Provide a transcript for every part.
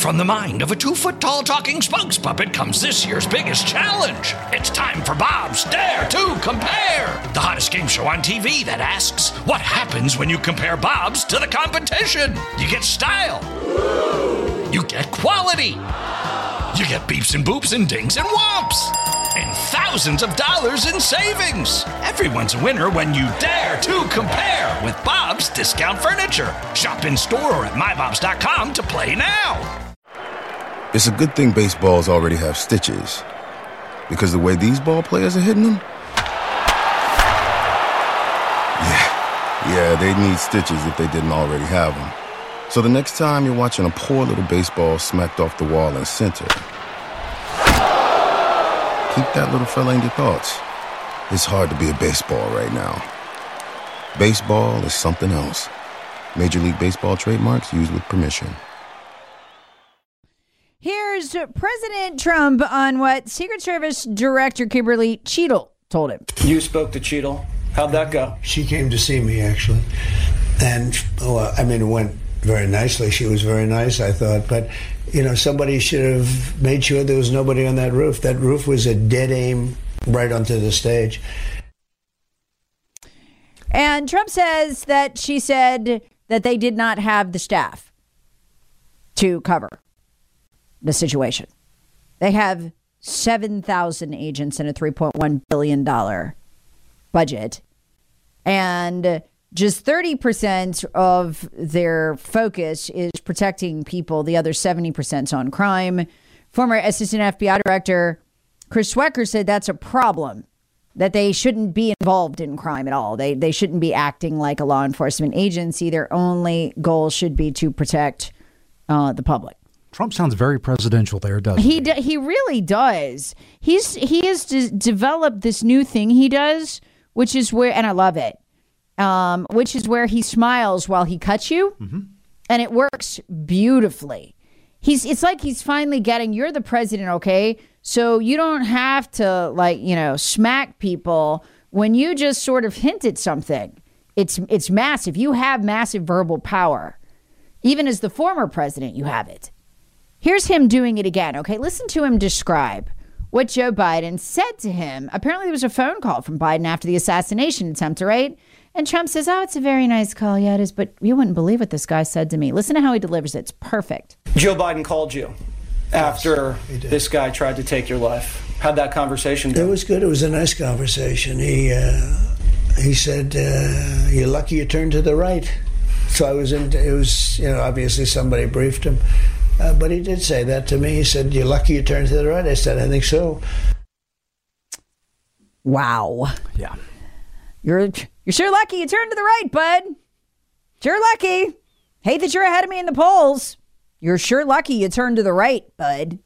From the mind of a 2-foot-tall talking spokes puppet comes this year's biggest challenge. It's time for Bob's Dare to Compare, the hottest game show on TV that asks, what happens when you compare Bob's to the competition? You get style. You get quality. You get beeps and boops and dings and whomps. And thousands of dollars in savings. Everyone's a winner when you dare to compare with Bob's Discount Furniture. Shop in store or at mybobs.com to play now. It's a good thing baseballs already have stitches, because the way these ball players are hitting them, yeah, they'd need stitches if they didn't already have them. So the next time you're watching a poor little baseball smacked off the wall in center, keep that little fella in your thoughts. It's hard to be a baseball right now. Baseball is something else. Major League Baseball trademarks used with permission. Here's President Trump on what Secret Service Director Kimberly Cheadle told him. You spoke to Cheadle. How'd that go? She came to see me, actually. And, it went very nicely. She was very nice, I thought. But, somebody should have made sure there was nobody on that roof. That roof was a dead aim right onto the stage. And Trump says that she said that they did not have the staff to cover the situation. They have 7,000 agents and a $3.1 billion budget. And just 30% of their focus is protecting people. The other 70% is on crime. Former Assistant FBI Director Chris Swecker said that's a problem, that they shouldn't be involved in crime at all. They shouldn't be acting like a law enforcement agency. Their only goal should be to protect the public. Trump sounds very presidential there, doesn't he? He really does. He has developed this new thing he does, which is where, and I love it, which is where he smiles while he cuts you, and it works beautifully. It's like he's finally getting, you're the president, okay? So you don't have to smack people when you just sort of hint at something. It's massive. You have massive verbal power. Even as the former president, you have it. Here's him doing it again, okay? Listen to him describe what Joe Biden said to him. Apparently there was a phone call from Biden after the assassination attempt, right? And Trump says, it's a very nice call. Yeah, it is, but you wouldn't believe what this guy said to me. Listen to how he delivers it. It's perfect. Joe Biden called you after this guy tried to take your life. How'd that conversation go? It was good. It was a nice conversation. He said, you're lucky you turned to the right. So it was, obviously somebody briefed him. But he did say that to me. He said, you're lucky you turned to the right. I said, I think so. Wow. Yeah. You're sure lucky you turned to the right, bud. Sure lucky. Hate that you're ahead of me in the polls. You're sure lucky you turned to the right, bud.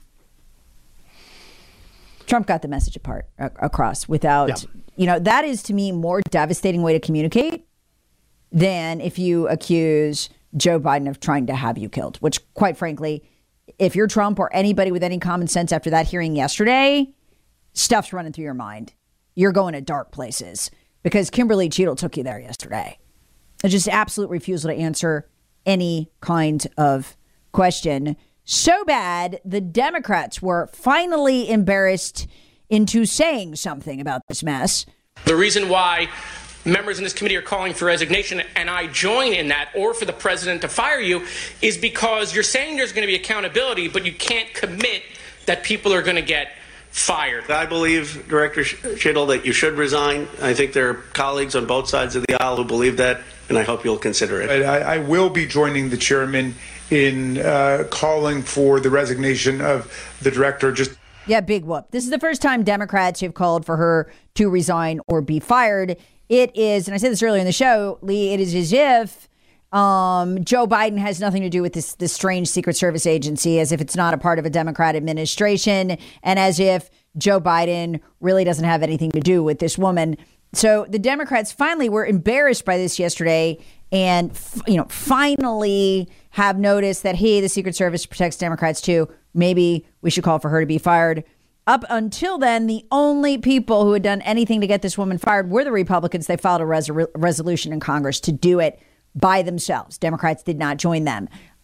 Trump got the message across without, that is to me more devastating way to communicate than if you accuse Joe Biden of trying to have you killed, which quite frankly, if you're Trump or anybody with any common sense after that hearing yesterday, stuff's running through your mind. You're going to dark places because Kimberly Cheadle took you there yesterday. It's just absolute refusal to answer any kind of question. So bad, the Democrats were finally embarrassed into saying something about this mess. The reason why members in this committee are calling for resignation, and I join in that, or for the president to fire you, is because you're saying there's going to be accountability, but you can't commit that people are going to get fired. I believe, Director Cheadle, that you should resign. I think there are colleagues on both sides of the aisle who believe that, and I hope you'll consider it. I will be joining the chairman in calling for the resignation of the director. Yeah, big whoop. This is the first time Democrats have called for her to resign or be fired. It is, and I said this earlier in the show, Lee, it is as if Joe Biden has nothing to do with this strange Secret Service agency, as if it's not a part of a Democrat administration, and as if Joe Biden really doesn't have anything to do with this woman. So the Democrats finally were embarrassed by this yesterday and, finally have noticed that, hey, the Secret Service protects Democrats too. Maybe we should call for her to be fired. Up until then, the only people who had done anything to get this woman fired were the Republicans. They filed a resolution in Congress to do it by themselves. Democrats did not join them.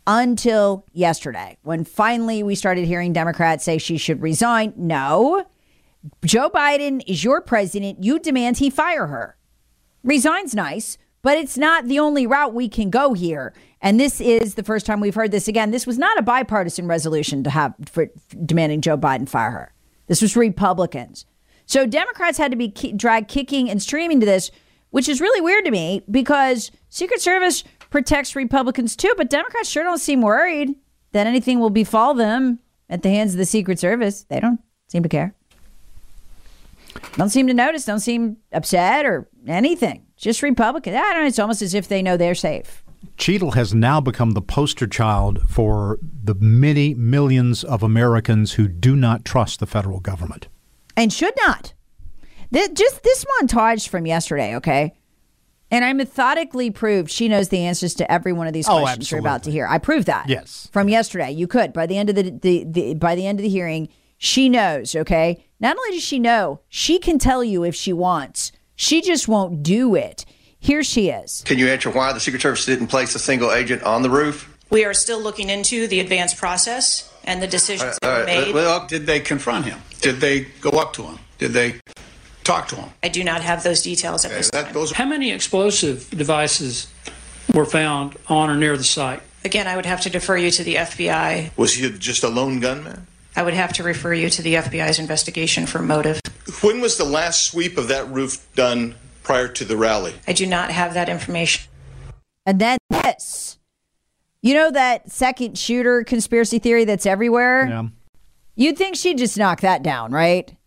until yesterday, when finally we started hearing Democrats say she should resign. No, Joe Biden is your president. You demand he fire her. Resigns nice, but it's not the only route we can go here. And this is the first time we've heard this again. This was not a bipartisan resolution to have for demanding Joe Biden fire her. This was Republicans. So Democrats had to be dragged kicking and streaming to this, which is really weird to me because Secret Service protects Republicans too, but Democrats sure don't seem worried that anything will befall them at the hands of the Secret Service. They don't seem to care. Don't seem to notice, don't seem upset or anything. Just Republicans. I don't know, it's almost as if they know they're safe. Cheadle has now become the poster child for the many millions of Americans who do not trust the federal government. And should not. Just this montage from yesterday, okay? And I methodically proved she knows the answers to every one of these questions you're about to hear. I proved that. Yes. From yesterday. You could. By the end of the hearing, she knows, okay? Not only does she know, she can tell you if she wants. She just won't do it. Here she is. Can you answer why the Secret Service didn't place a single agent on the roof? We are still looking into the advanced process and the decisions that were made. Well, did they confront him? Did they go up to him? Did they talk to him? I do not have those details at this time. How many explosive devices were found on or near the site? Again, I would have to defer you to the FBI. Was he just a lone gunman? I would have to refer you to the FBI's investigation for motive. When was the last sweep of that roof done prior to the rally? I do not have that information. And then this. You know that second shooter conspiracy theory that's everywhere? Yeah. You'd think she'd just knock that down, right?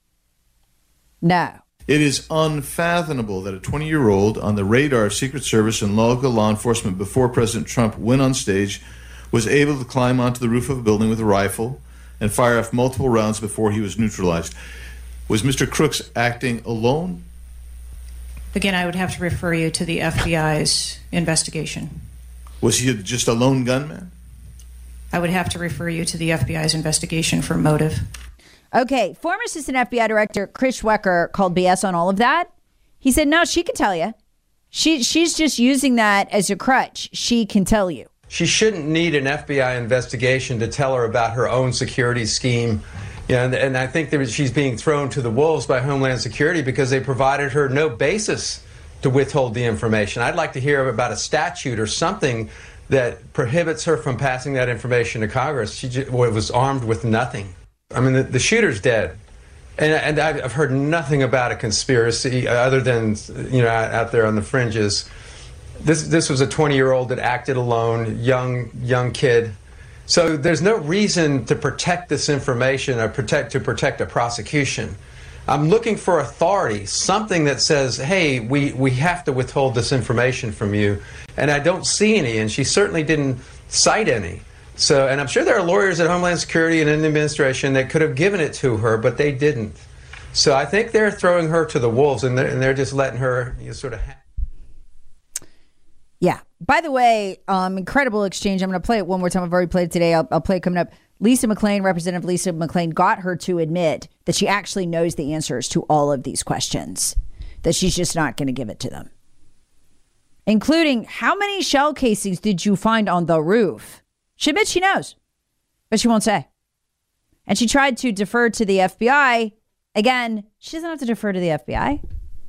No. It is unfathomable that a 20-year-old on the radar of Secret Service and local law enforcement before President Trump went on stage was able to climb onto the roof of a building with a rifle and fire off multiple rounds before he was neutralized. Was Mr. Crooks acting alone? Again, I would have to refer you to the FBI's investigation. Was he just a lone gunman? I would have to refer you to the FBI's investigation for motive. Okay, former Assistant FBI Director Chris Schwecker called BS on all of that. He said, no, she can tell you. She's just using that as a crutch. She can tell you. She shouldn't need an FBI investigation to tell her about her own security scheme. And I think that she's being thrown to the wolves by Homeland Security because they provided her no basis to withhold the information. I'd like to hear about a statute or something that prohibits her from passing that information to Congress. She was armed with nothing. I mean, the shooter's dead. And I've heard nothing about a conspiracy other than, out there on the fringes. This was a 20-year-old that acted alone, young kid. So there's no reason to protect this information or to protect a prosecution. I'm looking for authority, something that says, hey, we have to withhold this information from you. And I don't see any, and she certainly didn't cite any. So, and I'm sure there are lawyers at Homeland Security and in the administration that could have given it to her, but they didn't. So I think they're throwing her to the wolves, and they're just letting her sort of... Yeah. By the way, incredible exchange. I'm going to play it one more time. I've already played it today. I'll play it coming up. Lisa McClain, Representative Lisa McClain, got her to admit that she actually knows the answers to all of these questions, that she's just not going to give it to them, including how many shell casings did you find on the roof? She admits she knows, but she won't say. And she tried to defer to the FBI. Again, she doesn't have to defer to the FBI.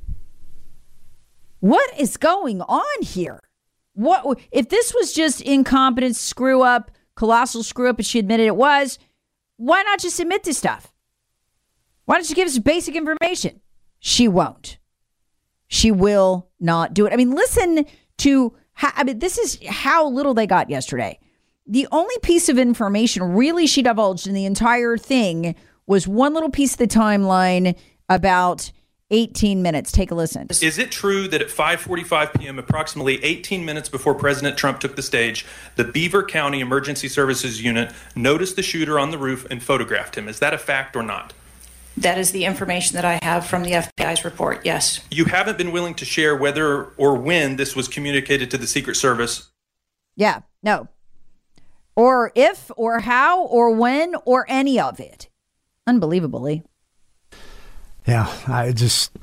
What is going on here? What if this was just incompetence, screw up, colossal screw up, and she admitted it was? Why not just admit this stuff? Why don't you give us basic information? She won't. She will not do it. I mean, listen to this is how little they got yesterday. The only piece of information really she divulged in the entire thing was one little piece of the timeline about 18 minutes. Take a listen. Is it true that at 5:45 p.m., approximately 18 minutes before President Trump took the stage, the Beaver County Emergency Services Unit noticed the shooter on the roof and photographed him? Is that a fact or not? That is the information that I have from the FBI's report, yes. You haven't been willing to share whether or when this was communicated to the Secret Service? Yeah, no. Or if, or how, or when, or any of it. Unbelievably. Yeah, I just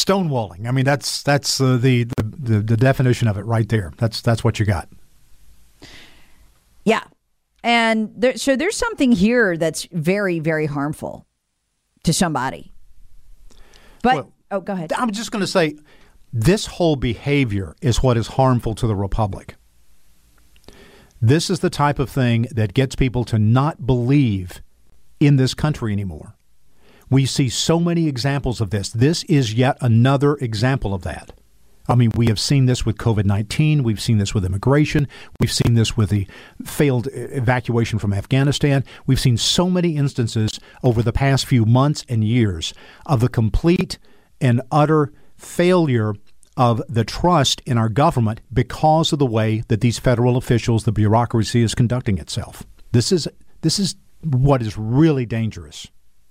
stonewalling. I mean, that's the definition of it right there. That's what you got. Yeah. And so there's something here that's very, very harmful to somebody. But, go ahead. I'm just going to say this whole behavior is what is harmful to the republic. This is the type of thing that gets people to not believe in this country anymore. We see so many examples of this. This is yet another example of that. I mean, we have seen this with COVID-19. We've seen this with immigration. We've seen this with the failed evacuation from Afghanistan. We've seen so many instances over the past few months and years of the complete and utter failure of the trust in our government because of the way that these federal officials, the bureaucracy, is conducting itself. This is what is really dangerous.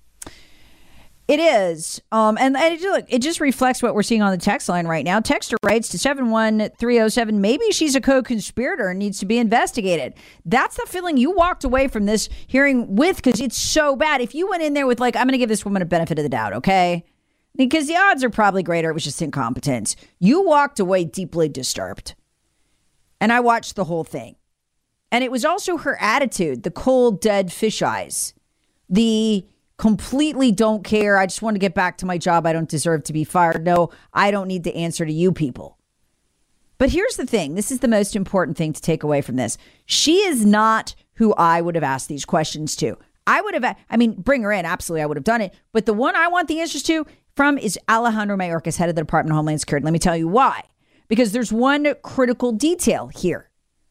It is. And look, it just reflects what we're seeing on the text line right now. Texter writes to 71307, maybe she's a co-conspirator and needs to be investigated. That's the feeling you walked away from this hearing with, because it's so bad. If you went in there with I'm going to give this woman a benefit of the doubt, okay? Because the odds are probably greater it was just incompetence. You walked away deeply disturbed. And I watched the whole thing. And it was also her attitude, the cold, dead fish eyes, the completely don't care. I just want to get back to my job. I don't deserve to be fired. No, I don't need to answer to you people. But here's the thing. This is the most important thing to take away from this. She is not who I would have asked these questions to. Bring her in. Absolutely, I would have done it. But the one I want the answers from is Alejandro Mayorkas, head of the Department of Homeland Security. Let me tell you why. Because there's one critical detail here.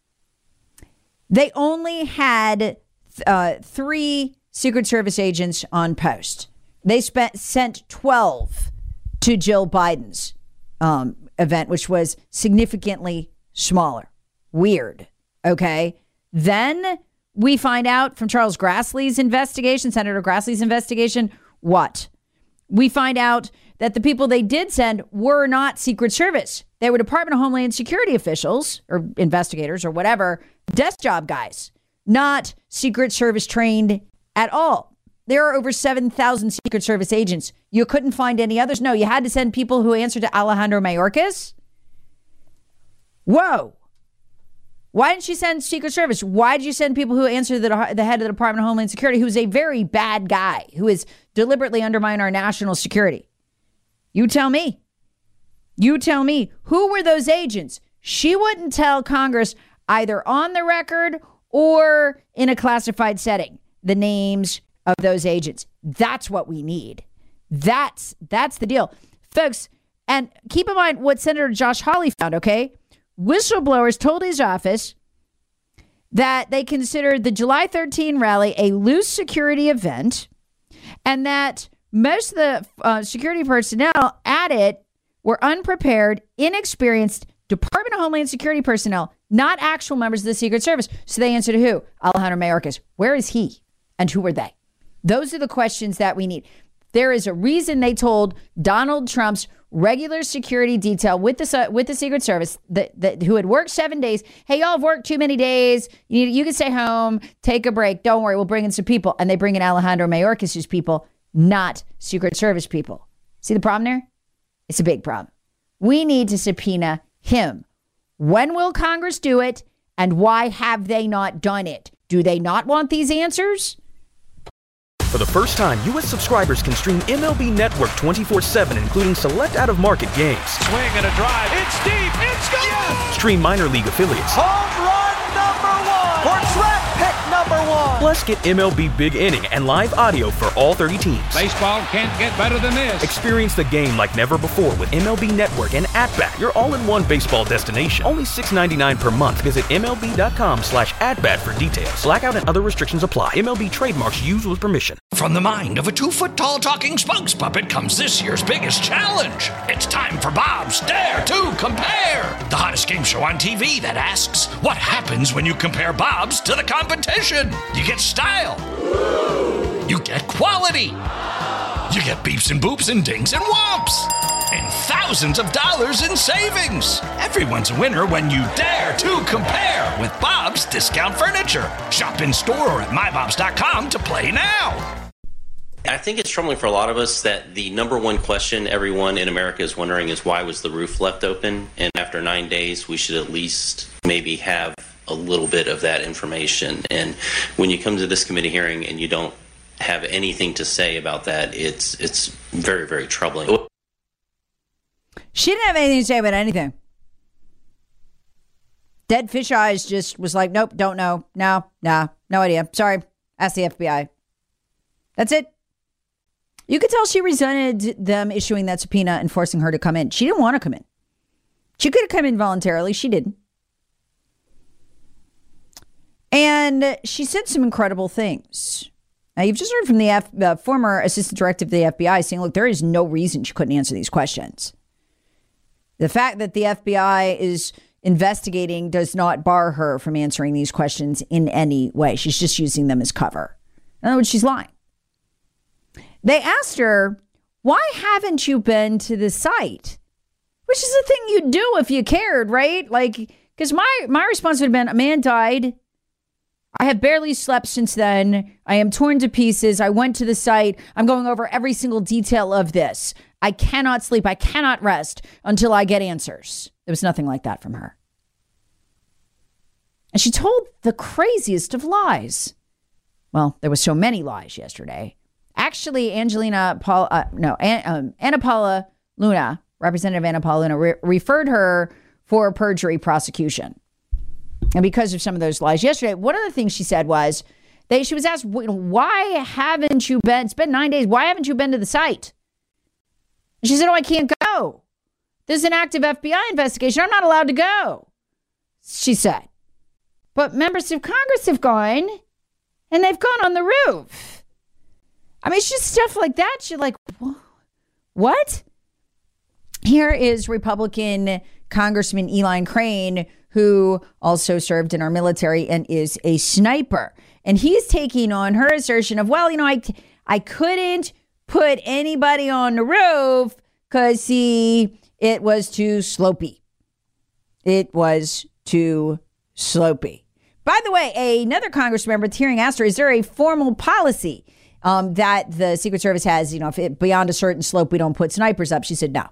They only had 3 Secret Service agents on post. They sent 12 to Jill Biden's event, which was significantly smaller. Weird. Okay. Then we find out from Charles Grassley's investigation, Senator Grassley's investigation, what? We find out that the people they did send were not Secret Service. They were Department of Homeland Security officials or investigators or whatever, desk job guys, not Secret Service trained at all. There are over 7,000 Secret Service agents. You couldn't find any others? No, you had to send people who answered to Alejandro Mayorkas? Whoa. Why didn't you send Secret Service? Why did you send people who answer the head of the Department of Homeland Security, who is a very bad guy, who is deliberately undermining our national security? You tell me. You tell me. Who were those agents? She wouldn't tell Congress either on the record or in a classified setting the names of those agents. That's what we need. That's the deal. Folks, and keep in mind what Senator Josh Hawley found, okay? Whistleblowers told his office that they considered the July 13 rally a loose security event and that most of the security personnel at it were unprepared, inexperienced Department of Homeland Security personnel, not actual members of the Secret Service. So they answered to who? Alejandro Mayorkas. Where is he? And who are they? Those are the questions that we need. There is a reason they told Donald Trump's regular security detail with the Secret Service who had worked 7 days. Hey, y'all have worked too many days. You can stay home, take a break. Don't worry, we'll bring in some people. And they bring in Alejandro Mayorkas' people, not Secret Service people. See the problem there? It's a big problem. We need to subpoena him. When will Congress do it? And why have they not done it? Do they not want these answers? For the first time, U.S. subscribers can stream MLB Network 24/7, including select out-of-market games. Swing and a drive. It's deep. It's gone. Yes! Stream minor league affiliates. Home run number 1. Or draft pick number 1. Plus, get MLB Big Inning and live audio for all 30 teams. Baseball can't get better than this. Experience the game like never before with MLB Network and At-Bat, your all-in-one baseball destination. Only $6.99 per month. Visit MLB.com/atbat for details. Blackout and other restrictions apply. MLB trademarks used with permission. From the mind of a 2-foot-tall talking spokes puppet comes this year's biggest challenge. It's time for Bob's Dare to Compare, the hottest game show on TV that asks, what happens when you compare Bob's to the competition? You get style. You get quality. You get beeps and boops and dings and whomps. And thousands of dollars in savings. Everyone's a winner when you dare to compare with Bob's Discount Furniture. Shop in store or at mybobs.com to play now. I think it's troubling for a lot of us that the number one question everyone in America is wondering is why was the roof left open? And after 9 days, we should at least maybe have a little bit of that information. And when you come to this committee hearing and you don't have anything to say about that, it's very, very troubling. She didn't have anything to say about anything. Dead fish eyes just was like, nope, don't know. No idea. Sorry. Ask the FBI. That's it. You could tell she resented them issuing that subpoena and forcing her to come in. She didn't want to come in. She could have come in voluntarily. She didn't. And she said some incredible things. Now, you've just heard from the former assistant director of the FBI saying, look, there is no reason she couldn't answer these questions. The fact that the FBI is investigating does not bar her from answering these questions in any way. She's just using them as cover. In other words, she's lying. They asked her, why haven't you been to the site? Which is the thing you'd do if you cared, right? Like, because my response would have been, a man died. I have barely slept since then. I am torn to pieces. I went to the site. I'm going over every single detail of this. I cannot sleep. I cannot rest until I get answers. There was nothing like that from her. And she told the craziest of lies. Well, there were so many lies yesterday. Actually, Anna Paula Luna, Representative Anna Paula Luna, referred her for a perjury prosecution. And because of some of those lies yesterday, one of the things she said was, she was asked, why haven't you been, it's been 9 days, why haven't you been to the site? And she said, I can't go. There's an active FBI investigation. I'm not allowed to go, she said. But members of Congress have gone, and they've gone on the roof. I mean, it's just stuff like that. You're like, what? Here is Republican Congressman Eli Crane, who also served in our military and is a sniper. And he's taking on her assertion of, I couldn't put anybody on the roof because, it was too slopey. It was too slopey. By the way, another Congress member at the hearing asked her, is there a formal policy that the Secret Service has, if beyond a certain slope, we don't put snipers up? She said, no.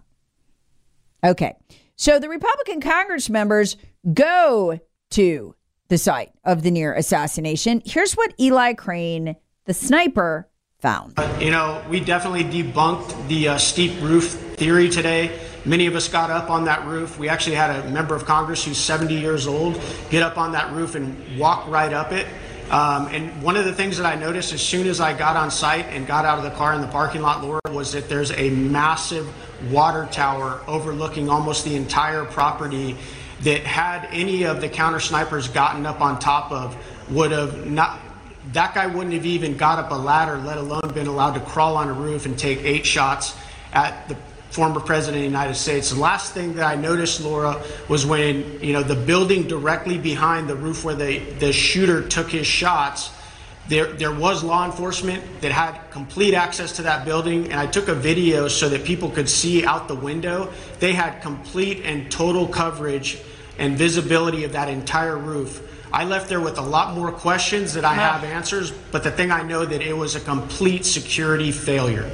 Okay. So the Republican Congress members go to the site of the near assassination. Here's what Eli Crane, the sniper, found. We definitely debunked the steep roof theory today. Many of us got up on that roof. We actually had a member of Congress who's 70 years old get up on that roof and walk right up it. And one of the things that I noticed as soon as I got on site and got out of the car in the parking lot, Laura, was that there's a massive water tower overlooking almost the entire property that had any of the counter snipers gotten up on top of would have not, that guy wouldn't have even got up a ladder, let alone been allowed to crawl on a roof and take 8 shots at the former president of the United States. The last thing that I noticed, Laura, was when, the building directly behind the roof where the shooter took his shots, there was law enforcement that had complete access to that building, and I took a video so that people could see out the window. They had complete and total coverage and visibility of that entire roof. I left there with a lot more questions that I have answers, but the thing I know that it was a complete security failure.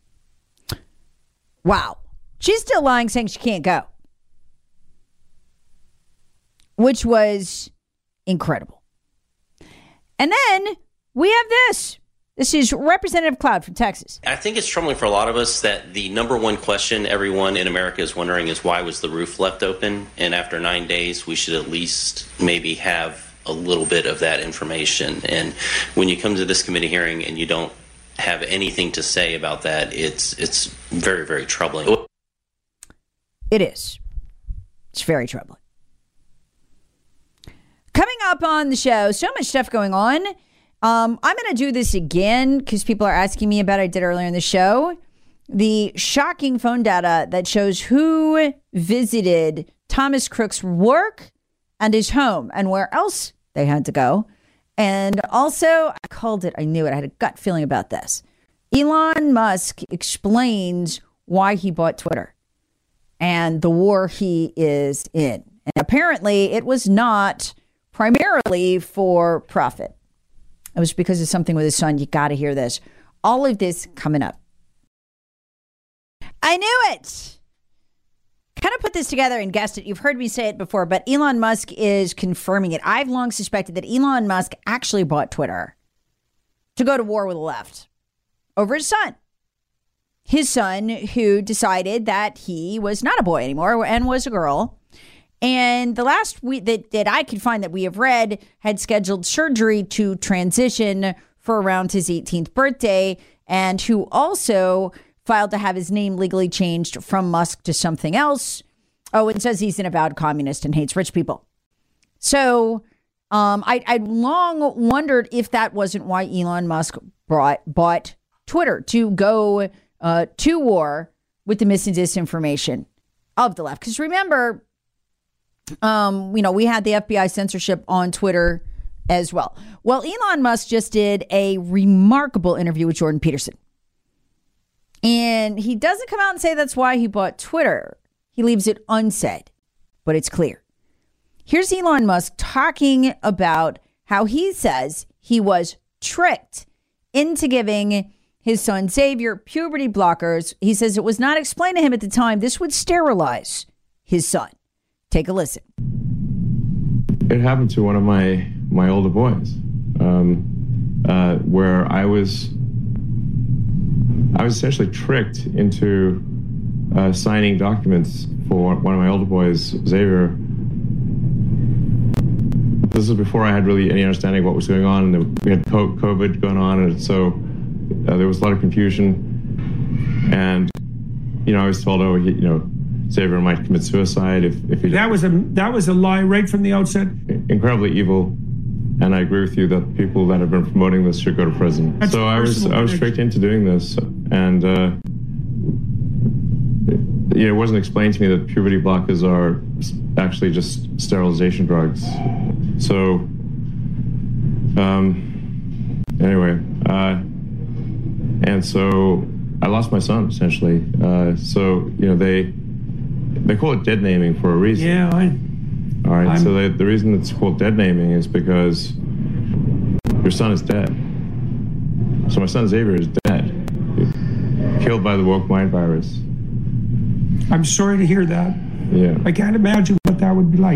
Wow. She's still lying, saying she can't go, which was incredible. And then we have this. This is Representative Cloud from Texas. I think it's troubling for a lot of us that the number one question everyone in America is wondering is why was the roof left open? And after 9 days, we should at least maybe have a little bit of that information. And when you come to this committee hearing and you don't have anything to say about that, it's very, very troubling. It is. It's very troubling. Coming up on the show, so much stuff going on. I'm going to do this again because people are asking me about it. I did earlier in the show. The shocking phone data that shows who visited Thomas Crook's work and his home and where else they had to go. And also, I called it, I knew it, I had a gut feeling about this. Elon Musk explains why he bought Twitter and the war he is in. And apparently it was not primarily for profit. It was because of something with his son. You got to hear this. All of this coming up. I knew it. kind of put this together and guessed it. You've heard me say it before, but Elon Musk is confirming it. I've long suspected that Elon Musk actually bought Twitter to go to war with the left over his son. His son, who decided that he was not a boy anymore and was a girl. And the last week that I could find that we have read had scheduled surgery to transition for around his 18th birthday, and who also filed to have his name legally changed from Musk to something else. Oh, and says he's an avowed communist and hates rich people. So I'd long wondered if that wasn't why Elon Musk bought Twitter, to go to war with the mis and disinformation of the left. Because remember, we had the FBI censorship on Twitter as well. Well, Elon Musk just did a remarkable interview with Jordan Peterson. And he doesn't come out and say that's why he bought Twitter. He leaves it unsaid, but it's clear. Here's Elon Musk talking about how he says he was tricked into giving his son Xavier puberty blockers. He says it was not explained to him at the time this would sterilize his son. Take a listen. It happened to one of my older boys, where I was essentially tricked into signing documents for one of my older boys, Xavier. This was before I had really any understanding of what was going on, and we had COVID going on, and so there was a lot of confusion. And I was told, Xavier might commit suicide if he. That was a lie right from the outset. Incredibly evil, and I agree with you that people that have been promoting this should go to prison. That's so I was tricked into doing this, and it wasn't explained to me that puberty blockers are actually just sterilization drugs. So anyway, and so I lost my son essentially. They call it dead naming for a reason. Yeah, all right. So the reason it's called dead naming is because your son is dead. So my son Xavier is dead, killed by the woke mind virus. I'm sorry to hear that. Yeah. I can't imagine what that would be like.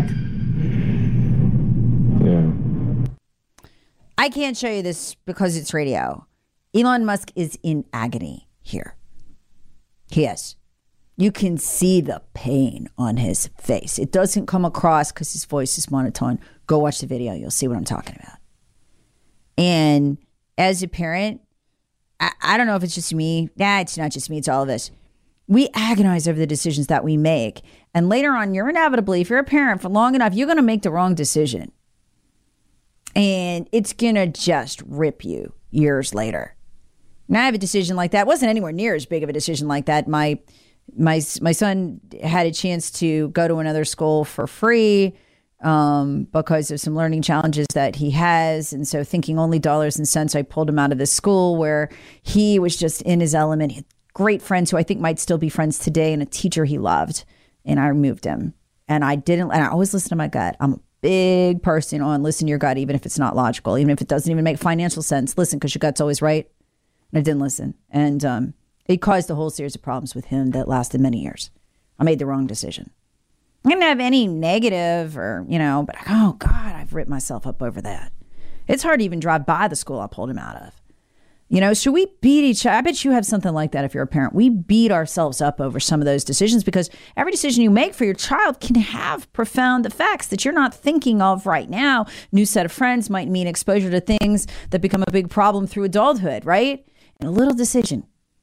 Yeah. I can't show you this because it's radio. Elon Musk is in agony here. He is. You can see the pain on his face. It doesn't come across because his voice is monotone. Go watch the video. You'll see what I'm talking about. And as a parent, I don't know if it's just me. Nah, it's not just me. It's all of us. We agonize over the decisions that we make. And later on, you're inevitably, if you're a parent for long enough, you're going to make the wrong decision. And it's going to just rip you years later. And I have a decision like that. It wasn't anywhere near as big of a decision like that. My son had a chance to go to another school for free because of some learning challenges that he has. And so thinking only dollars and cents, I pulled him out of this school where he was just in his element. He had great friends who I think might still be friends today and a teacher he loved. And I removed him. And I always listen to my gut. I'm a big person on listen to your gut, even if it's not logical, even if it doesn't even make financial sense. Listen, because your gut's always right. And I didn't listen. And it caused a whole series of problems with him that lasted many years. I made the wrong decision. I didn't have any negative or, but oh God, I've ripped myself up over that. It's hard to even drive by the school I pulled him out of. So we beat each other. I bet you have something like that if you're a parent. We beat ourselves up over some of those decisions because every decision you make for your child can have profound effects that you're not thinking of right now. New set of friends might mean exposure to things that become a big problem through adulthood, right? And a little decision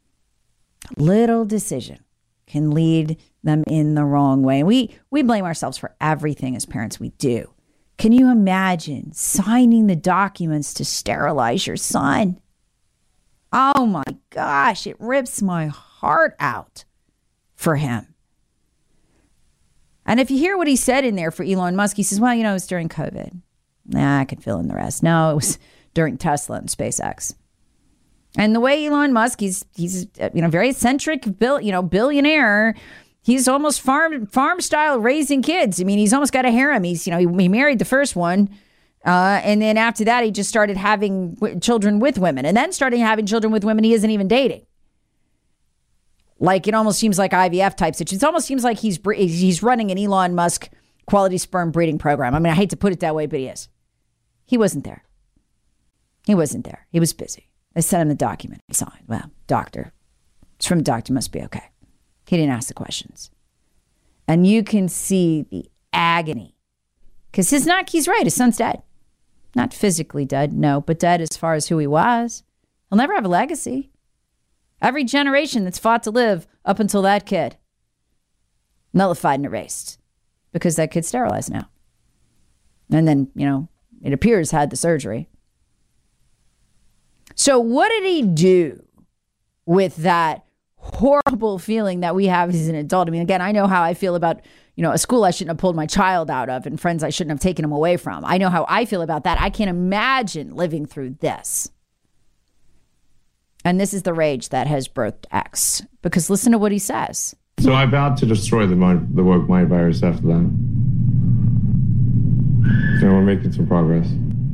can lead them in the wrong way. And we blame ourselves for everything as parents. We do. Can you imagine signing the documents to sterilize your son? Oh my gosh, it rips my heart out for him. And if you hear what he said in there for Elon Musk, he says, well, it was during COVID. Nah, I can fill in the rest. No, it was during Tesla and SpaceX. And the way Elon Musk, he's very eccentric, billionaire. He's almost farm style raising kids. I mean, he's almost got a harem. He married the first one. And then after that, he just started having children with women and then starting having children with women he isn't even dating. Like it almost seems like IVF type situation. It almost seems like he's running an Elon Musk quality sperm breeding program. I mean, I hate to put it that way, but he is. He wasn't there. He wasn't there. He was busy. I sent him the document. He signed. Well, doctor. It's from a doctor. Must be okay. He didn't ask the questions. And you can see the agony. Because he's right. His son's dead. Not physically dead, no, but dead as far as who he was. He'll never have a legacy. Every generation that's fought to live up until that kid, nullified and erased. Because that kid's sterilized now. And then, it appears had the surgery. So what did he do with that horrible feeling that we have as an adult? I mean, again, I know how I feel about, a school I shouldn't have pulled my child out of and friends I shouldn't have taken him away from. I know how I feel about that. I can't imagine living through this. And this is the rage that has birthed X. Because listen to what he says. So I vowed to destroy the woke mind virus after that. And we're making some progress.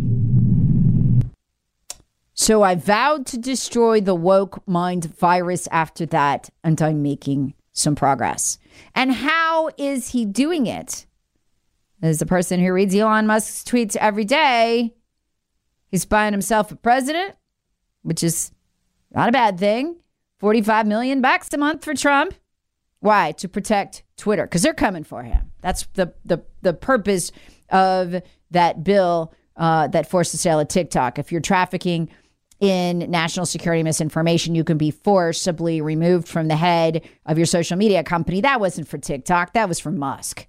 So I vowed to destroy the woke mind virus after that, and I'm making some progress. And how is he doing it? As the person who reads Elon Musk's tweets every day, he's buying himself a president, which is not a bad thing. $45 million a month for Trump. Why? To protect Twitter, because they're coming for him. That's the purpose of that bill that forced the sale of TikTok. If you're trafficking in national security misinformation, you can be forcibly removed from the head of your social media company. That wasn't for TikTok. That was for Musk.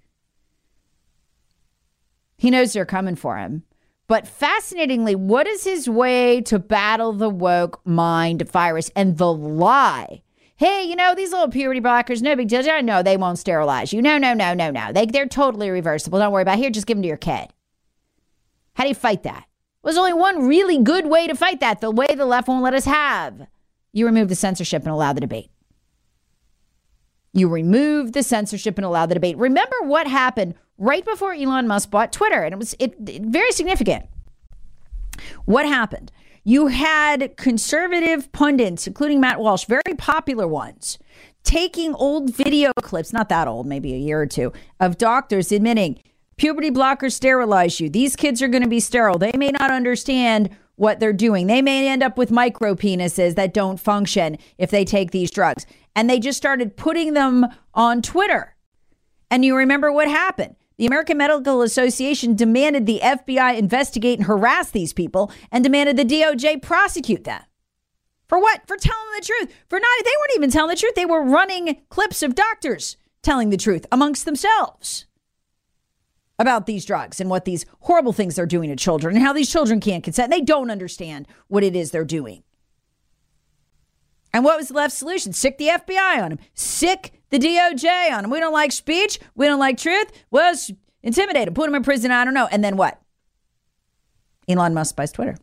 He knows they're coming for him. But fascinatingly, what is his way to battle the woke mind virus and the lie? Hey, these little puberty blockers, no big deal. No, they won't sterilize you. No. They're totally reversible. Don't worry about it. Here, just give them to your kid. How do you fight that? There's only one really good way to fight that, the way the left won't let us have. You remove the censorship and allow the debate. You remove the censorship and allow the debate. Remember what happened right before Elon Musk bought Twitter, and it was very significant. What happened? You had conservative pundits, including Matt Walsh, very popular ones, taking old video clips, not that old, maybe a year or two, of doctors admitting, puberty blockers sterilize you. These kids are going to be sterile. They may not understand what they're doing. They may end up with micro penises that don't function if they take these drugs. And they just started putting them on Twitter. And you remember what happened? The American Medical Association demanded the FBI investigate and harass these people and demanded the DOJ prosecute them. For what? For telling the truth. They weren't even telling the truth. They were running clips of doctors telling the truth amongst themselves about these drugs and what these horrible things they're doing to children and how these children can't consent. They don't understand what it is they're doing. And what was the left's solution? Sick the FBI on them. Sick the DOJ on them. We don't like speech. We don't like truth. Well, intimidate them. Put them in prison. I don't know. And then what? Elon Musk buys Twitter.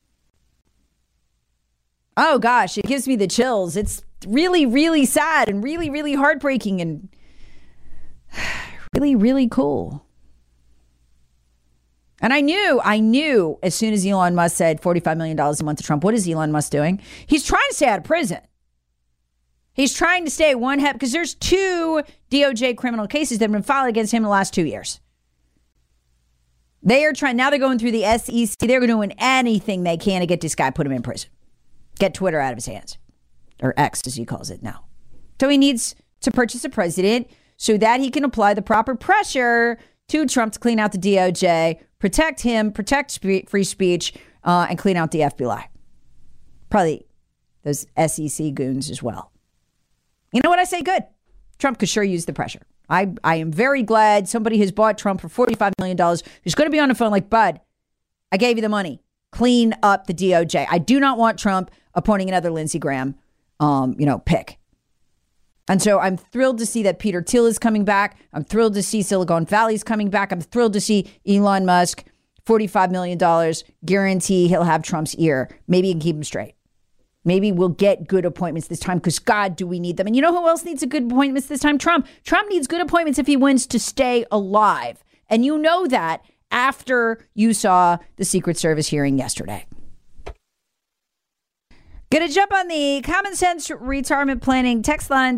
Oh, gosh. It gives me the chills. It's really, really sad and really, really heartbreaking and really, really cool. And I knew as soon as Elon Musk said $45 million a month to Trump, what is Elon Musk doing? He's trying to stay out of prison. He's trying to stay one head because there's 2 DOJ criminal cases that have been filed against him in the last 2 years. They are trying, now they're going through the SEC. They're doing anything they can to get this guy, put him in prison. Get Twitter out of his hands. Or X, as he calls it now. So he needs to purchase a president so that he can apply the proper pressure to Trump to clean out the DOJ, protect him, protect free speech, and clean out the FBI. Probably those SEC goons as well. You know what I say? Good. Trump could sure use the pressure. I am very glad somebody has bought Trump for $45 million who's going to be on the phone like, bud, I gave you the money. Clean up the DOJ. I do not want Trump appointing another Lindsey Graham, pick. And so I'm thrilled to see that Peter Thiel is coming back. I'm thrilled to see Silicon Valley's coming back. I'm thrilled to see Elon Musk, $45 million, guarantee he'll have Trump's ear. Maybe he can keep him straight. Maybe we'll get good appointments this time because, God, do we need them. And you know who else needs a good appointments this time? Trump. Trump needs good appointments if he wins to stay alive. And you know that after you saw the Secret Service hearing yesterday. Going to jump on the Common Sense Retirement Planning text line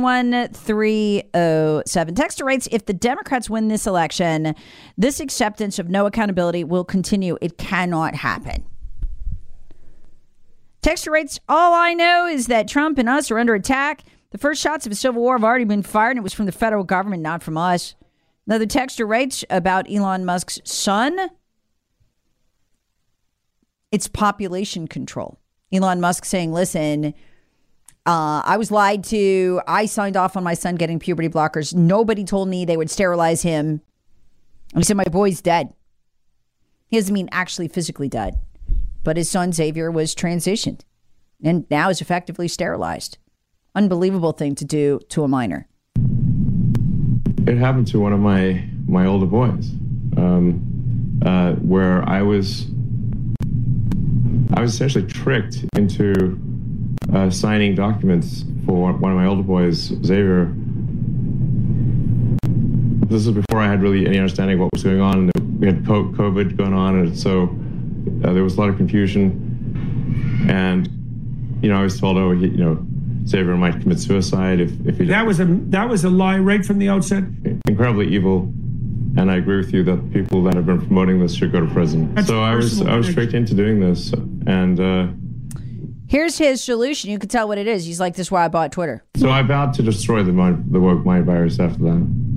71307. Texter writes, if the Democrats win this election, this acceptance of no accountability will continue. It cannot happen. Texter writes, all I know is that Trump and us are under attack. The first shots of a civil war have already been fired, and it was from the federal government, not from us. Another texter writes about Elon Musk's son. It's population control. Elon Musk saying, listen, I was lied to. I signed off on my son getting puberty blockers. Nobody told me they would sterilize him. And he said, my boy's dead. He doesn't mean actually physically dead. But his son Xavier was transitioned and now is effectively sterilized. Unbelievable thing to do to a minor. It happened to one of my older boys, where I was essentially tricked into signing documents for one of my older boys, Xavier. This is before I had really any understanding of what was going on. We had COVID going on, and so there was a lot of confusion. And I was told, Xavier might commit suicide if he. That was a lie right from the outset. Incredibly evil, and I agree with you that people that have been promoting this should go to prison. So I was tricked into doing this, and here's his solution. You can tell what it is. He's like, "This is why I bought Twitter." So I vowed to destroy the woke mind virus after that.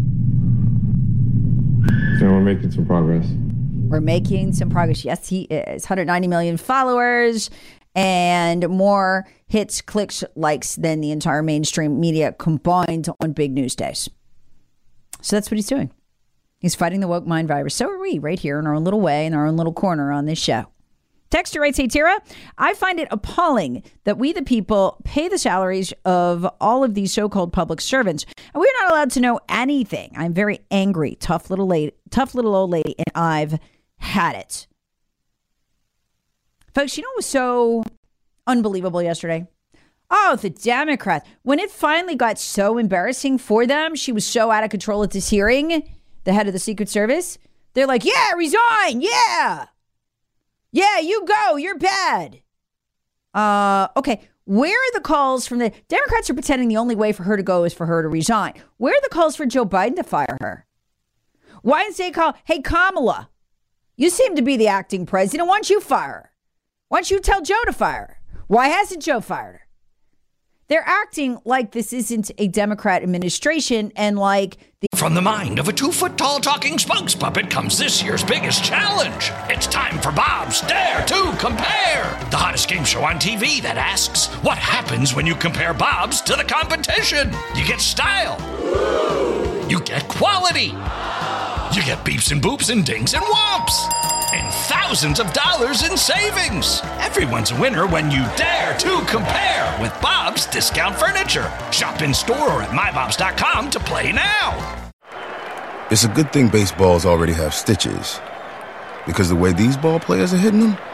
And we're making some progress. We're making some progress. Yes, he is. 190 million followers. And more hits, clicks, likes than the entire mainstream media combined on big news days. So that's what he's doing. He's fighting the woke mind virus. So are we, right here in our own little way, in our own little corner on this show. Texter writes, hey, Tara, I find it appalling that we the people pay the salaries of all of these so-called public servants, and we're not allowed to know anything. I'm very angry. Tough little old lady, and I've had it. Folks, you know what was so unbelievable yesterday? Oh, the Democrats. When it finally got so embarrassing for them, she was so out of control at this hearing, the head of the Secret Service. They're like, yeah, resign. Yeah. Yeah, you go. You're bad. Okay. Where are the calls from the Democrats are pretending the only way for her to go is for her to resign. Where are the calls for Joe Biden to fire her? Why didn't they call, hey, Kamala, you seem to be the acting president. Why don't you fire her? Why don't you tell Joe to fire her? Why hasn't Joe fired her? They're acting like this isn't a Democrat administration and like From the mind of a 2-foot-tall talking spokes puppet comes this year's biggest challenge. It's time for Bob's Dare to Compare, the hottest game show on TV that asks, what happens when you compare Bob's to the competition? You get style. You get quality. You get beeps and boops and dings and whomps. And thousands of dollars in savings. Everyone's a winner when you dare to compare with Bob's Discount Furniture. Shop in store or at mybobs.com to play now. It's a good thing baseballs already have stitches. Because the way these ball players are hitting them?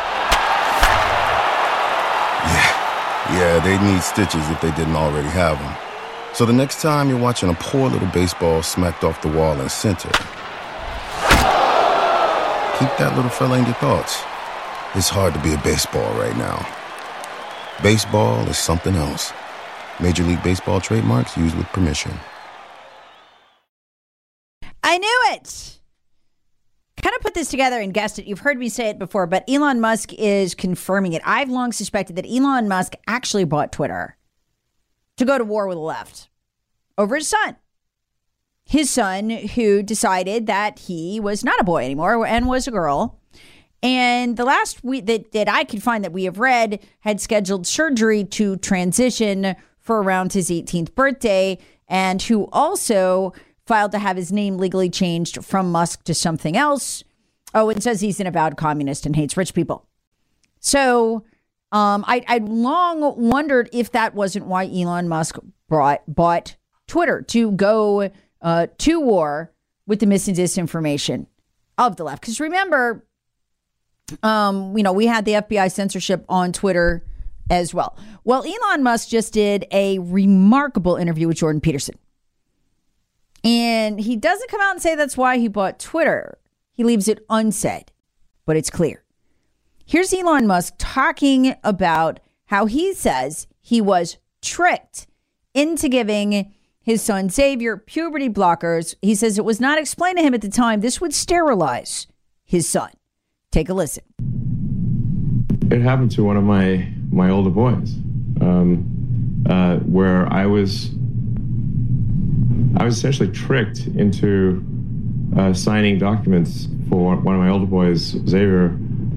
Yeah, they'd need stitches if they didn't already have them. So the next time you're watching a poor little baseball smacked off the wall in center, keep that little fella in your thoughts. It's hard to be a baseball right now. Baseball is something else. Major League Baseball trademarks used with permission. I knew it. Kind of put this together and guessed it. You've heard me say it before, but Elon Musk is confirming it. I've long suspected that Elon Musk actually bought Twitter to go to war with the left over his son. His son, who decided that he was not a boy anymore and was a girl. And the last week that I could find that we have read had scheduled surgery to transition for around his 18th birthday, and who also filed to have his name legally changed from Musk to something else. Oh, and says he's an avowed communist and hates rich people. So I'd long wondered if that wasn't why Elon Musk bought Twitter, to go to war with the mis and disinformation of the left. Because remember, we had the FBI censorship on Twitter as well. Well, Elon Musk just did a remarkable interview with Jordan Peterson. And he doesn't come out and say that's why he bought Twitter. He leaves it unsaid, but it's clear. Here's Elon Musk talking about how he says he was tricked into giving his son Xavier puberty blockers. He says it was not explained to him at the time this would sterilize his son. Take a listen. It happened to one of my older boys, where I was essentially tricked into signing documents for one of my older boys, Xavier.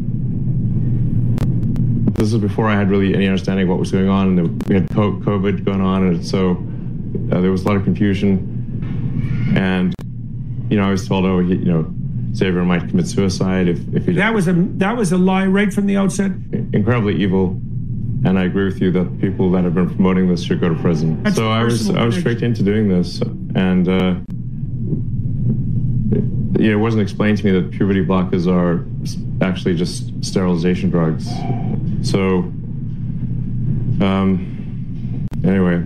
This was before I had really any understanding of what was going on, and we had COVID going on, and so there was a lot of confusion. And I was told, Xavier might commit suicide if he. That was a lie right from the outset. Incredibly evil, and I agree with you that people that have been promoting this should go to prison. That's so I was tricked into doing this, and it wasn't explained to me that puberty blockers are actually just sterilization drugs. So anyway,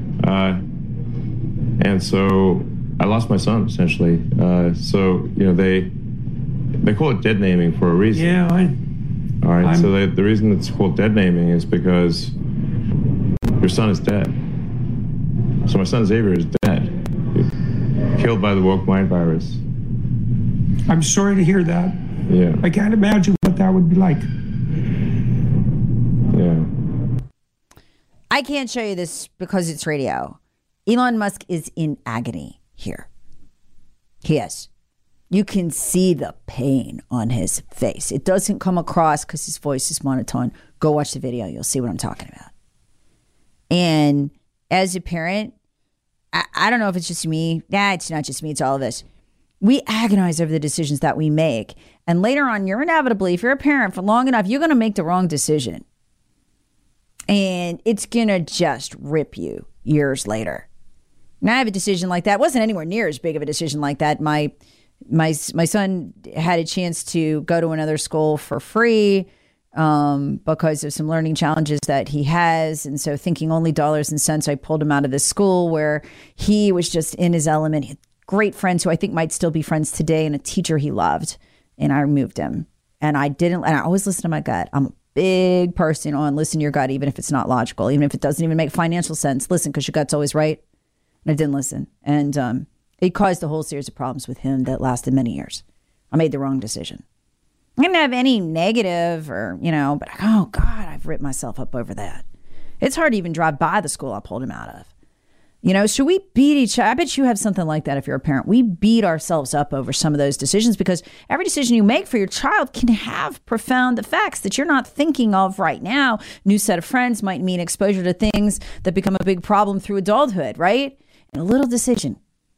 and so I lost my son essentially. They call it dead naming for a reason. Yeah, all right. So the reason it's called dead naming is because your son is dead. So my son Xavier is dead, killed by the woke mind virus. I'm sorry to hear that. Yeah. I can't imagine what that would be like. Yeah. I can't show you this because it's radio. Elon Musk is in agony here. He is. You can see the pain on his face. It doesn't come across because his voice is monotone. Go watch the video. You'll see what I'm talking about. And as a parent, I don't know if it's just me. Nah, it's not just me. It's all of us. We agonize over the decisions that we make. And later on, you're inevitably, if you're a parent for long enough, you're going to make the wrong decision. And it's going to just rip you years later. And I have a decision like that. It wasn't anywhere near as big of a decision like that. My son had a chance to go to another school for free because of some learning challenges that he has. And so thinking only dollars and cents, I pulled him out of this school where he was just in his element. He had great friends who I think might still be friends today and a teacher he loved. And I removed him. And I always listen to my gut. I'm a big person on listen to your gut, even if it's not logical, even if it doesn't even make financial sense. Listen, because your gut's always right. And I didn't listen. And it caused a whole series of problems with him that lasted many years. I made the wrong decision. I didn't have any negative or, but oh God, I've ripped myself up over that. It's hard to even drive by the school I pulled him out of. Should we beat each other? I bet you have something like that if you're a parent. We beat ourselves up over some of those decisions because every decision you make for your child can have profound effects that you're not thinking of right now. New set of friends might mean exposure to things that become a big problem through adulthood, right? And a little decision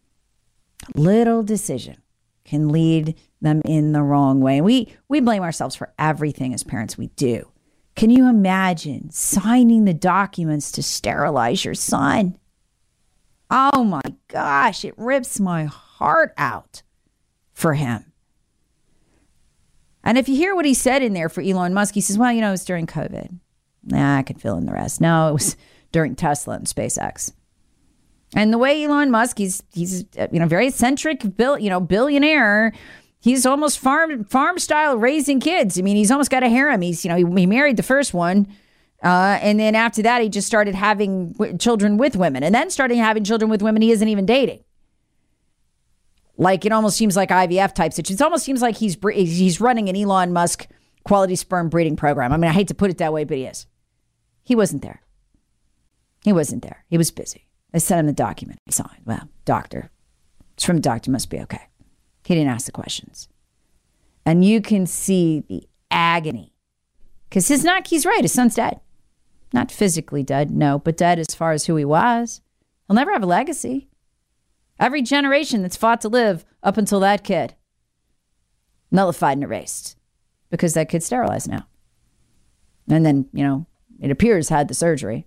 can lead them in the wrong way. And we blame ourselves for everything as parents. We do. Can you imagine signing the documents to sterilize your son? Oh my gosh, it rips my heart out for him. And if you hear what he said in there for Elon Musk, he says, well, it was during COVID. Nah, I can fill in the rest. No, it was during Tesla and SpaceX. And the way Elon Musk, he's very eccentric, billionaire. He's almost farm style raising kids. I mean, he's almost got a harem. He married the first one. And then after that, he just started having children with women and then starting having children with women he isn't even dating. Like, it almost seems like IVF type situation. It almost seems like he's running an Elon Musk quality sperm breeding program. I mean, I hate to put it that way, but he is. He wasn't there. He was busy. I sent him the document. He signed. Well, doctor. It's from a doctor. Must be okay. He didn't ask the questions. And you can see the agony. Because he's right. His son's dead. Not physically dead, no, but dead as far as who he was. He'll never have a legacy. Every generation that's fought to live up until that kid, nullified and erased. Because that kid's sterilized now. And then, it appears had the surgery.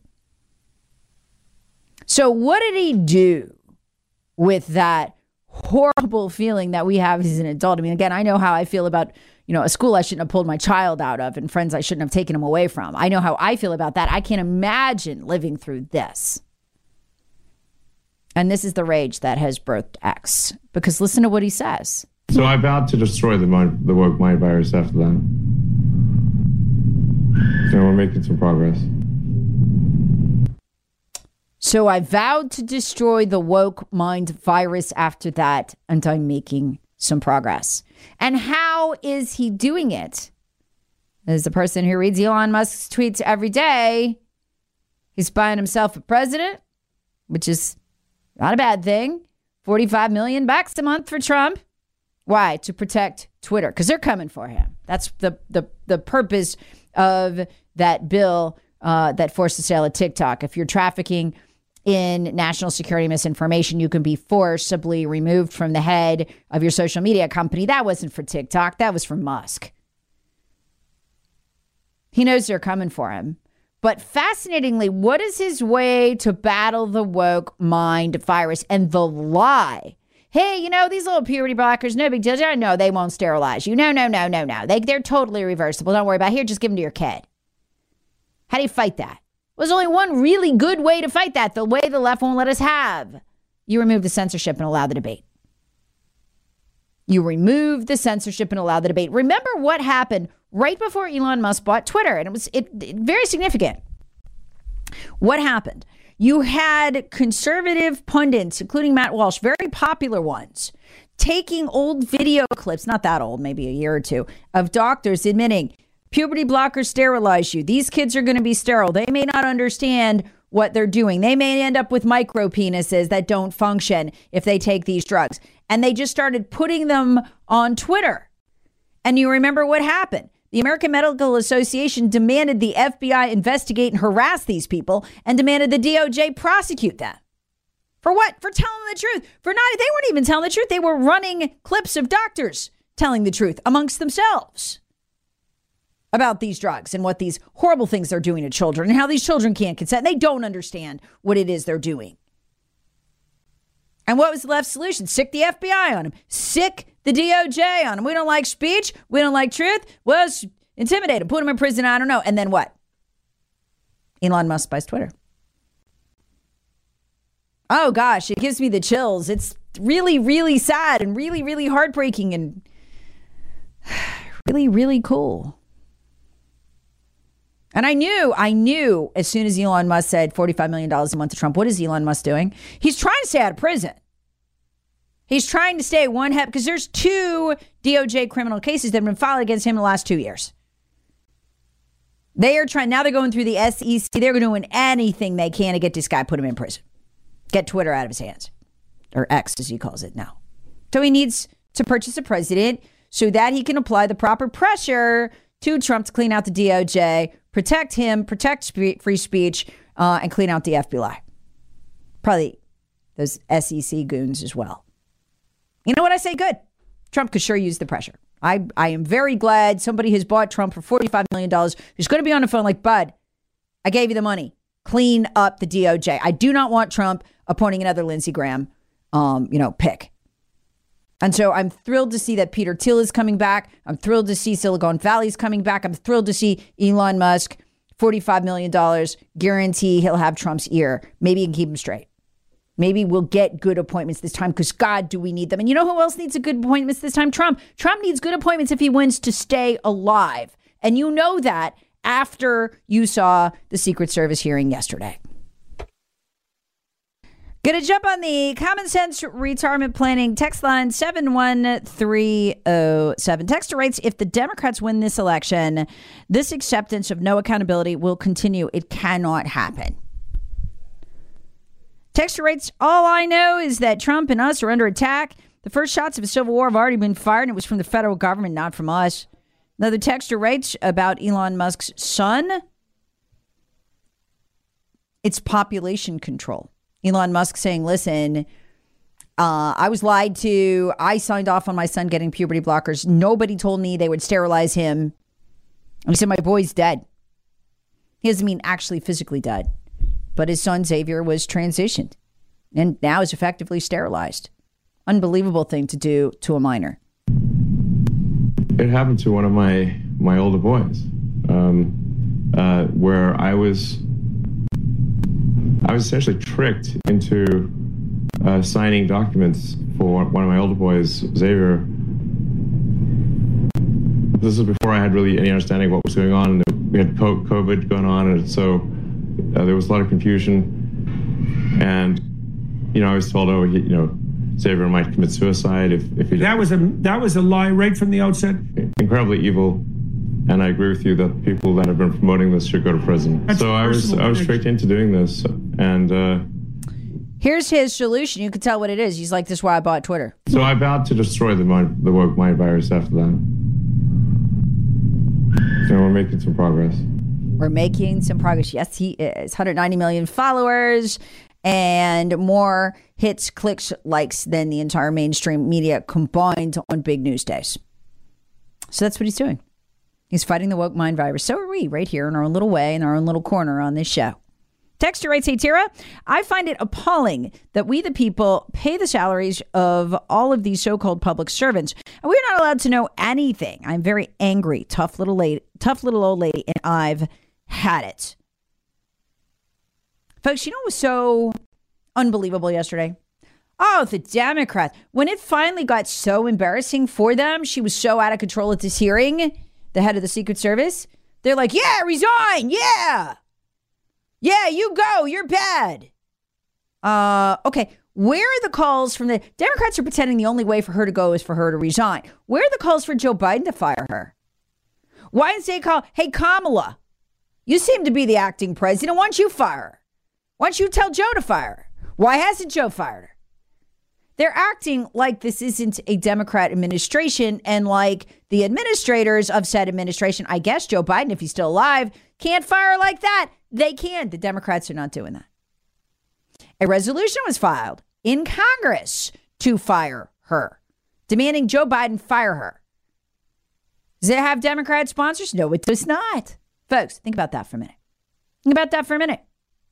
So what did he do with that horrible feeling that we have as an adult? I mean, again, I know how I feel about, a school I shouldn't have pulled my child out of and friends I shouldn't have taken him away from. I know how I feel about that. I can't imagine living through this. And this is the rage that has birthed X. Because listen to what he says. So I vowed to destroy the woke mind virus after that. And we're making some progress. So I vowed to destroy the woke mind virus after that, and I'm making some progress. And how is he doing it? As the person who reads Elon Musk's tweets every day, he's buying himself a president, which is not a bad thing. $45 million a month for Trump. Why? To protect Twitter, because they're coming for him. That's the purpose of that bill that forced the sale of TikTok. If you're trafficking in national security misinformation, you can be forcibly removed from the head of your social media company. That wasn't for TikTok. That was for Musk. He knows they're coming for him. But fascinatingly, what is his way to battle the woke mind virus and the lie? Hey, you know, these little puberty blockers, no big deal. No, they won't sterilize you. No. They're totally reversible. Don't worry about it. Here, just give them to your kid. How do you fight that? Well, there's only one really good way to fight that, the way the left won't let us have. You remove the censorship and allow the debate. You remove the censorship and allow the debate. Remember what happened right before Elon Musk bought Twitter, and it was very significant. What happened? You had conservative pundits, including Matt Walsh, very popular ones, taking old video clips, not that old, maybe a year or two, of doctors admitting puberty blockers sterilize you. These kids are going to be sterile. They may not understand what they're doing. They may end up with micro penises that don't function if they take these drugs. And they just started putting them on Twitter. And you remember what happened? The American Medical Association demanded the FBI investigate and harass these people and demanded the DOJ prosecute them. For what? For telling the truth. They weren't even telling the truth. They were running clips of doctors telling the truth amongst themselves about these drugs and what these horrible things they're doing to children and how these children can't consent. They don't understand what it is they're doing. And what was the left's solution? Sick the FBI on them. Sick the DOJ on them. We don't like speech. We don't like truth. Well, intimidate them. Put them in prison. I don't know. And then what? Elon Musk buys Twitter. Oh, gosh, it gives me the chills. It's really, really sad and really, really heartbreaking and really, really cool. And I knew as soon as Elon Musk said $45 million a month to Trump, what is Elon Musk doing? He's trying to stay out of prison. He's trying to stay one head because there's 2 DOJ criminal cases that have been filed against him in the last 2 years. They are trying, now they're going through the SEC. They're doing anything they can to get this guy, put him in prison. Get Twitter out of his hands. Or X, as he calls it now. So he needs to purchase a president so that he can apply the proper pressure to Trump to clean out the DOJ, protect him, protect free speech, and clean out the FBI. Probably those SEC goons as well. You know what I say? Good. Trump could sure use the pressure. I am very glad somebody has bought Trump for $45 million who's going to be on the phone like, bud, I gave you the money. Clean up the DOJ. I do not want Trump appointing another Lindsey Graham, pick. And so I'm thrilled to see that Peter Thiel is coming back. I'm thrilled to see Silicon Valley's coming back. I'm thrilled to see Elon Musk, $45 million, guarantee he'll have Trump's ear. Maybe he can keep him straight. Maybe we'll get good appointments this time because, God, do we need them. And you know who else needs a good appointments this time? Trump. Trump needs good appointments if he wins to stay alive. And you know that after you saw the Secret Service hearing yesterday. Going to jump on the Common Sense Retirement Planning text line 71307. Texter writes, if the Democrats win this election, this acceptance of no accountability will continue. It cannot happen. Texter writes, all I know is that Trump and us are under attack. The first shots of a civil war have already been fired, and it was from the federal government, not from us. Another texter writes about Elon Musk's son. It's population control. Elon Musk saying, listen, I was lied to. I signed off on my son getting puberty blockers. Nobody told me they would sterilize him. And he said, my boy's dead. He doesn't mean actually physically dead. But his son Xavier was transitioned and now is effectively sterilized. Unbelievable thing to do to a minor. It happened to one of my older boys, where I was essentially tricked into signing documents for one of my older boys, Xavier. This was before I had really any understanding of what was going on. We had COVID going on, and so there was a lot of confusion. And, I was told, Xavier might commit suicide if he That was a lie right from the outset. Incredibly evil. And I agree with you that people that have been promoting this should go to prison. So I was tricked into doing this. And here's his solution. You can tell what it is. He's like, this is why I bought Twitter. So I vowed to destroy the woke mind virus after that. And we're making some progress. We're making some progress. Yes, he is. 190 million followers and more hits, clicks, likes than the entire mainstream media combined on big news days. So that's what he's doing. He's fighting the woke mind virus. So are we, right here in our own little way, in our own little corner on this show. Texter writes, hey, Tara, I find it appalling that we, the people, pay the salaries of all of these so-called public servants, and we're not allowed to know anything. I'm very angry. Tough little old lady, and I've had it. Folks, you know what was so unbelievable yesterday? Oh, the Democrats. When it finally got so embarrassing for them, she was so out of control at this hearing, the head of the Secret Service, they're like, yeah, resign, yeah. Yeah, you go. You're bad. Okay. Where are the calls from the Democrats are pretending the only way for her to go is for her to resign. Where are the calls for Joe Biden to fire her? Why didn't they call, hey, Kamala, you seem to be the acting president. Why don't you fire her? Why don't you tell Joe to fire her? Why hasn't Joe fired her? They're acting like this isn't a Democrat administration and like the administrators of said administration, I guess Joe Biden, if he's still alive, can't fire her like that. They can. The Democrats are not doing that. A resolution was filed in Congress to fire her, demanding Joe Biden fire her. Does it have Democrat sponsors? No, it does not. Folks, think about that for a minute. Think about that for a minute.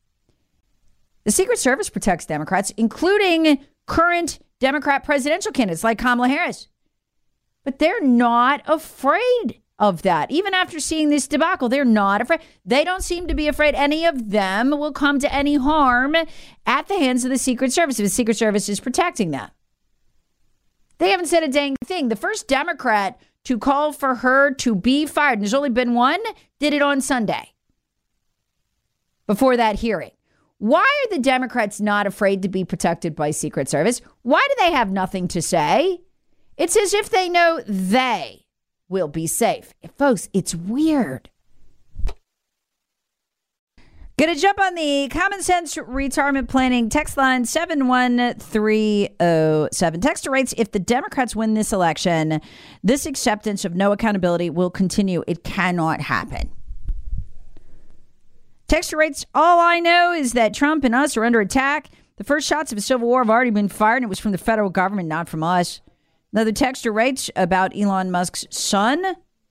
The Secret Service protects Democrats, including current Democrat presidential candidates like Kamala Harris. But they're not afraid of that. Even after seeing this debacle, they're not afraid. They don't seem to be afraid any of them will come to any harm at the hands of the Secret Service if the Secret Service is protecting them. They haven't said a dang thing. The first Democrat to call for her to be fired, and there's only been one, did it on Sunday before that hearing. Why are the Democrats not afraid to be protected by Secret Service? Why do they have nothing to say? It's as if they know they will be safe. Folks, it's weird. Gonna jump on the Common Sense Retirement Planning text line 71307. Texter writes, if the Democrats win this election, this acceptance of no accountability will continue. It cannot happen. Texter writes, all I know is that Trump and us are under attack. The first shots of a civil war have already been fired, and it was from the federal government, not from us. Another texter writes about Elon Musk's son.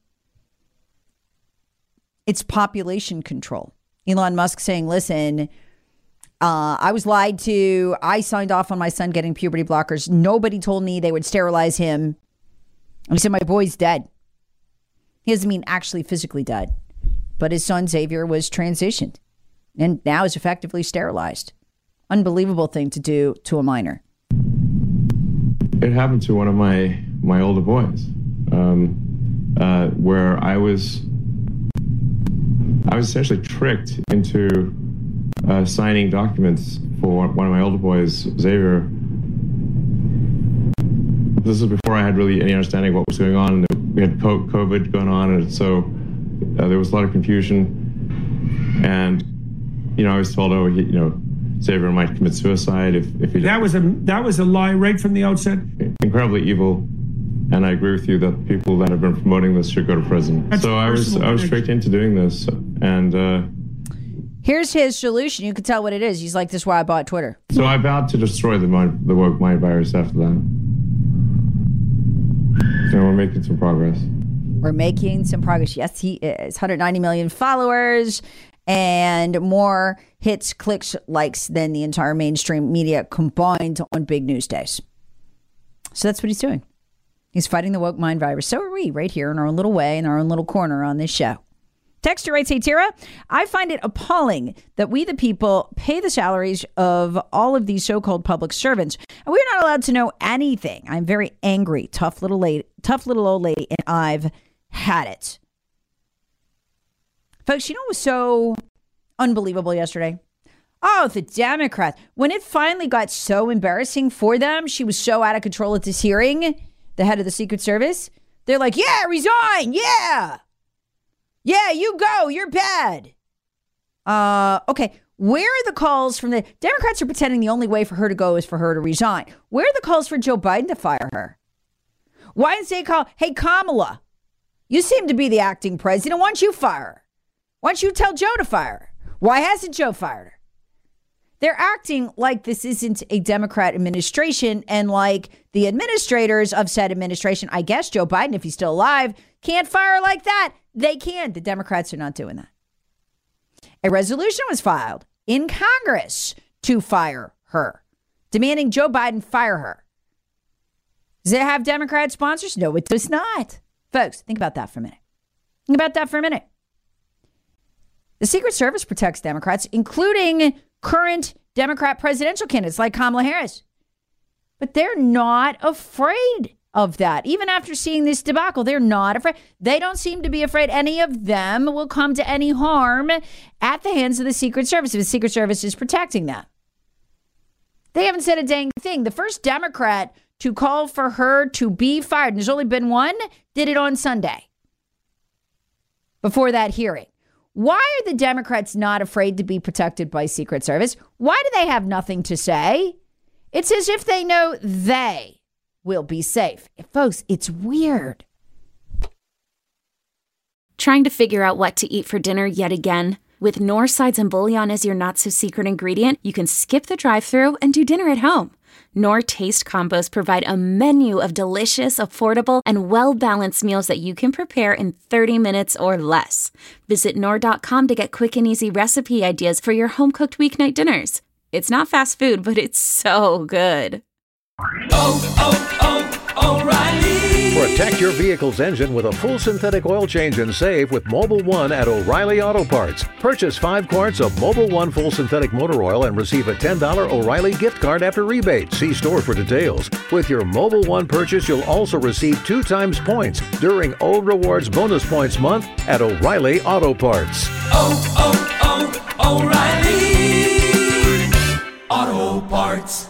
It's population control. Elon Musk saying, listen, I was lied to. I signed off on my son getting puberty blockers. Nobody told me they would sterilize him. And he said, my boy's dead. He doesn't mean actually physically dead. But his son Xavier was transitioned and now is effectively sterilized. Unbelievable thing to do to a minor. It happened to one of my older boys, where I was essentially tricked into signing documents for one of my older boys, Xavier. This is before I had really any understanding of what was going on. We had COVID going on, and so there was a lot of confusion. And I was told, Xavier might commit suicide if he. That was a lie right from the outset. Incredibly evil. And I agree with you that people that have been promoting this should go to prison. So I was tricked into doing this. And here's his solution. You can tell what it is. He's like, this is why I bought Twitter. So I vowed to destroy the woke mind virus after that. And we're making some progress. We're making some progress. Yes, he is. 190 million followers and more hits, clicks, likes than the entire mainstream media combined on big news days. So that's what he's doing. He's fighting the woke mind virus. So are we, right here in our own little way, in our own little corner on this show. Texter writes, hey, Tara, I find it appalling that we, the people, pay the salaries of all of these so-called public servants, and we're not allowed to know anything. I'm very angry. Tough little old lady, and I've had it. Folks, you know what was so unbelievable yesterday? Oh, the Democrats. When it finally got so embarrassing for them, she was so out of control at this hearing, the head of the Secret Service, they're like, yeah, resign. Yeah. Yeah, you go. You're bad. Okay. Where are the calls from the Democrats are pretending the only way for her to go is for her to resign. Where are the calls for Joe Biden to fire her? Why didn't they call, hey, Kamala, you seem to be the acting president. Why don't you fire her? Why don't you tell Joe to fire her? Why hasn't Joe fired her? They're acting like this isn't a Democrat administration and like the administrators of said administration, I guess Joe Biden, if he's still alive, can't fire her like that. They can. The Democrats are not doing that. A resolution was filed in Congress to fire her, demanding Joe Biden fire her. Does it have Democrat sponsors? No, it does not. Folks, think about that for a minute. Think about that for a minute. The Secret Service protects Democrats, including current Democrat presidential candidates like Kamala Harris. But they're not afraid of that. Even after seeing this debacle, they're not afraid. They don't seem to be afraid any of them will come to any harm at the hands of the Secret Service if the Secret Service is protecting them. They haven't said a dang thing. The first Democrat to call for her to be fired, and there's only been one, did it on Sunday before that hearing. Why are the Democrats not afraid to be protected by Secret Service? Why do they have nothing to say? It's as if they know they will be safe. Folks, it's weird. Trying to figure out what to eat for dinner yet again? With Knorr Sides and Bouillon as your not-so-secret ingredient, you can skip the drive-thru and do dinner at home. Knorr Taste Combos provide a menu of delicious, affordable, and well-balanced meals that you can prepare in 30 minutes or less. Visit Knorr.com to get quick and easy recipe ideas for your home-cooked weeknight dinners. It's not fast food, but it's so good. O'Reilly. Protect your vehicle's engine with a full synthetic oil change and save with Mobil 1 at O'Reilly Auto Parts. Purchase 5 quarts of Mobil 1 full synthetic motor oil and receive a $10 O'Reilly gift card after rebate. See store for details. With your Mobil 1 purchase, you'll also receive 2 times points during O Rewards Bonus Points Month at O'Reilly Auto Parts. O'Reilly Auto Parts.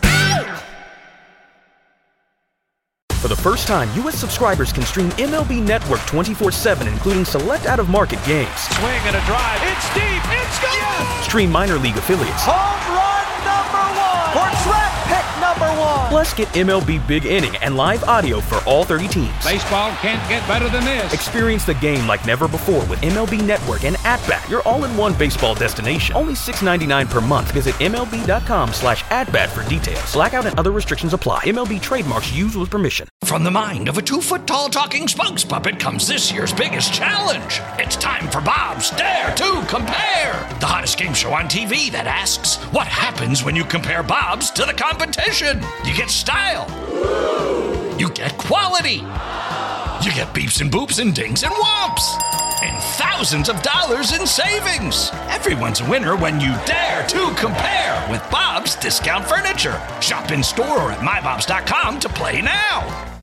For the first time, U.S. subscribers can stream MLB Network 24/7, including select out-of-market games. Swing and a drive. It's deep. It's gone. Yes! Stream minor league affiliates. Home run number 1. Or draft pick number 1. Plus, get MLB Big Inning and live audio for all 30 teams. Baseball can't get better than this. Experience the game like never before with MLB Network and At-Bat, your all-in-one baseball destination. Only $6.99 per month. Visit MLB.com/AtBat for details. Blackout and other restrictions apply. MLB trademarks used with permission. From the mind of a 2-foot-tall talking spokes puppet comes this year's biggest challenge. It's time for Bob's Dare to Compare, the hottest game show on TV that asks, what happens when you compare Bob's to the competition? You get style. You get quality. You get beeps and boops and dings and whomps. And thousands of dollars in savings. Everyone's a winner when you dare to compare with Bob's Discount Furniture. Shop in store or at mybobs.com to play now.